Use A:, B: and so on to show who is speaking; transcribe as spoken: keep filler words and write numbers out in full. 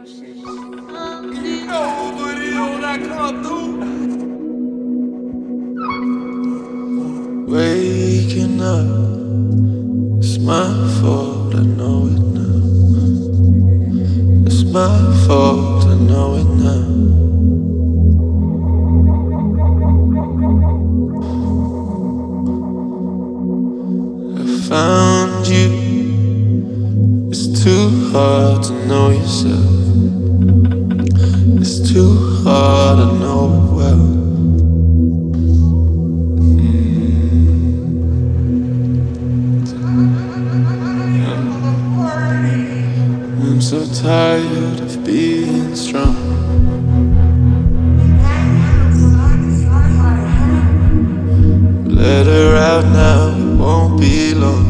A: Nobody on that come through.
B: Waking up, it's my fault, I know it now. It's my fault, I know it now. I found you, it's too hard to know yourself. It's too hard, I know it well. I'm so tired of being strong. Let her out now, it won't be long.